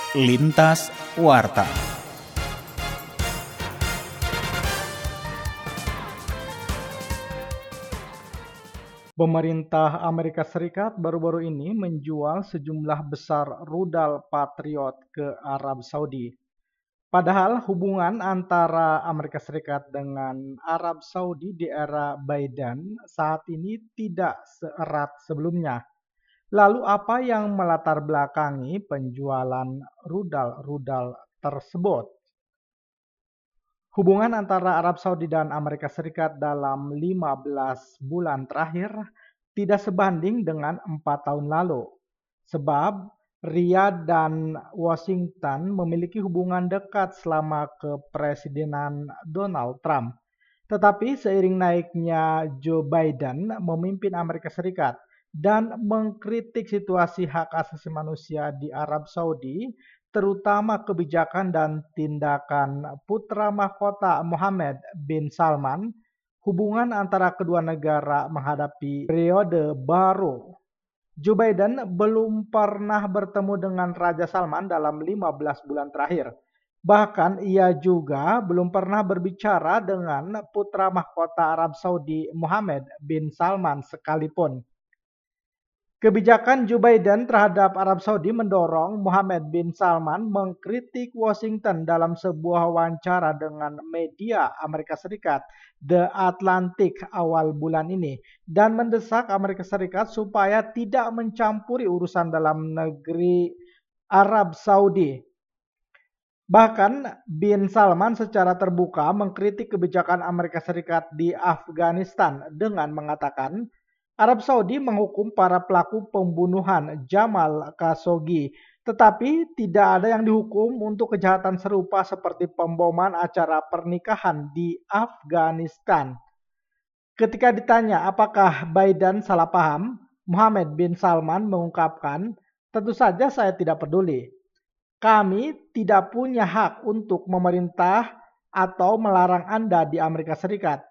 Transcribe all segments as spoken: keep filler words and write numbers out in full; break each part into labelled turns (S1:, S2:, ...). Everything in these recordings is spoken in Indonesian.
S1: Lintas Warta.
S2: Pemerintah Amerika Serikat baru-baru ini menjual sejumlah besar rudal Patriot ke Arab Saudi. Padahal hubungan antara Amerika Serikat dengan Arab Saudi di era Biden saat ini tidak seerat sebelumnya. Lalu apa yang melatar belakangi penjualan rudal-rudal tersebut? Hubungan antara Arab Saudi dan Amerika Serikat dalam lima belas bulan terakhir tidak sebanding dengan empat tahun lalu. Sebab Riyadh dan Washington memiliki hubungan dekat selama kepresidenan Donald Trump. Tetapi seiring naiknya Joe Biden memimpin Amerika Serikat dan mengkritik situasi hak asasi manusia di Arab Saudi, terutama kebijakan dan tindakan putra mahkota Mohammed bin Salman, hubungan antara kedua negara menghadapi periode baru. Joe Biden belum pernah bertemu dengan Raja Salman dalam lima belas bulan terakhir. Bahkan ia juga belum pernah berbicara dengan putra mahkota Arab Saudi Mohammed bin Salman sekalipun. Kebijakan Joe Biden terhadap Arab Saudi mendorong Mohammed bin Salman mengkritik Washington dalam sebuah wawancara dengan media Amerika Serikat, The Atlantic, awal bulan ini, dan mendesak Amerika Serikat supaya tidak mencampuri urusan dalam negeri Arab Saudi. Bahkan bin Salman secara terbuka mengkritik kebijakan Amerika Serikat di Afghanistan dengan mengatakan, Arab Saudi menghukum para pelaku pembunuhan Jamal Khashoggi, tetapi tidak ada yang dihukum untuk kejahatan serupa seperti pemboman acara pernikahan di Afghanistan. Ketika ditanya apakah Biden salah paham, Mohammed bin Salman mengungkapkan, tentu saja saya tidak peduli. Kami tidak punya hak untuk memerintah atau melarang Anda di Amerika Serikat.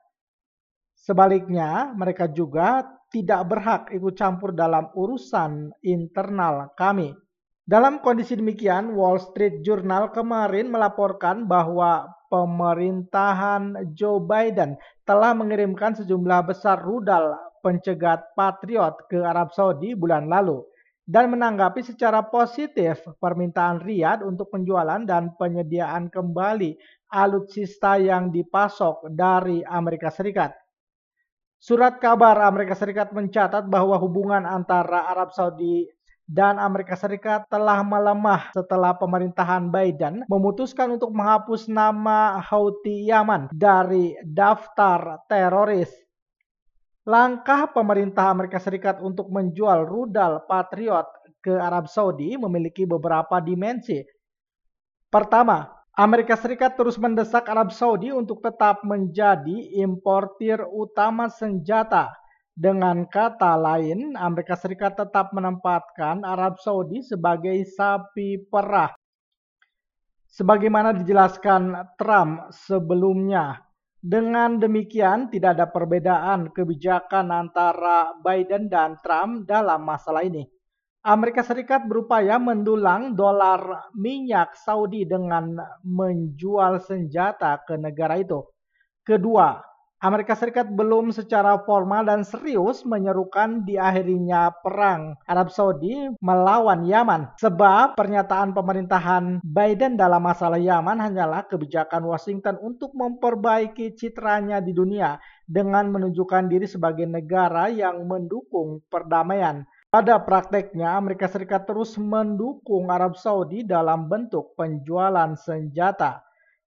S2: Sebaliknya, mereka juga tidak berhak ikut campur dalam urusan internal kami. Dalam kondisi demikian, Wall Street Journal kemarin melaporkan bahwa pemerintahan Joe Biden telah mengirimkan sejumlah besar rudal pencegat Patriot ke Arab Saudi bulan lalu dan menanggapi secara positif permintaan Riyadh untuk penjualan dan penyediaan kembali alutsista yang dipasok dari Amerika Serikat. Surat kabar Amerika Serikat mencatat bahwa hubungan antara Arab Saudi dan Amerika Serikat telah melemah setelah pemerintahan Biden memutuskan untuk menghapus nama Houthi Yaman dari daftar teroris. Langkah pemerintah Amerika Serikat untuk menjual rudal Patriot ke Arab Saudi memiliki beberapa dimensi. Pertama, Amerika Serikat terus mendesak Arab Saudi untuk tetap menjadi importir utama senjata. Dengan kata lain, Amerika Serikat tetap menempatkan Arab Saudi sebagai sapi perah. Sebagaimana dijelaskan Trump sebelumnya. Dengan demikian, tidak ada perbedaan kebijakan antara Biden dan Trump dalam masalah ini. Amerika Serikat berupaya mendulang dolar minyak Saudi dengan menjual senjata ke negara itu. Kedua, Amerika Serikat belum secara formal dan serius menyerukan diakhirinya perang Arab Saudi melawan Yaman. Sebab pernyataan pemerintahan Biden dalam masalah Yaman hanyalah kebijakan Washington untuk memperbaiki citranya di dunia dengan menunjukkan diri sebagai negara yang mendukung perdamaian. Pada prakteknya, Amerika Serikat terus mendukung Arab Saudi dalam bentuk penjualan senjata.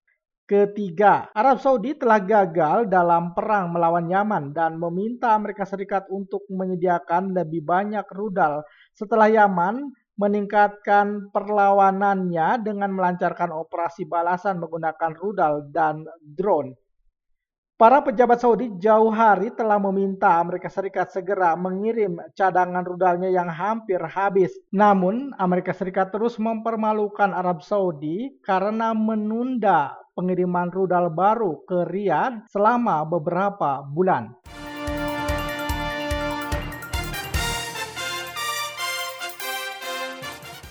S2: Ketiga, Arab Saudi telah gagal dalam perang melawan Yaman dan meminta Amerika Serikat untuk menyediakan lebih banyak rudal setelah Yaman meningkatkan perlawanannya dengan melancarkan operasi balasan menggunakan rudal dan drone. Para pejabat Saudi jauh hari telah meminta Amerika Serikat segera mengirim cadangan rudalnya yang hampir habis. Namun, Amerika Serikat terus mempermalukan Arab Saudi karena menunda pengiriman rudal baru ke Riyadh selama beberapa bulan.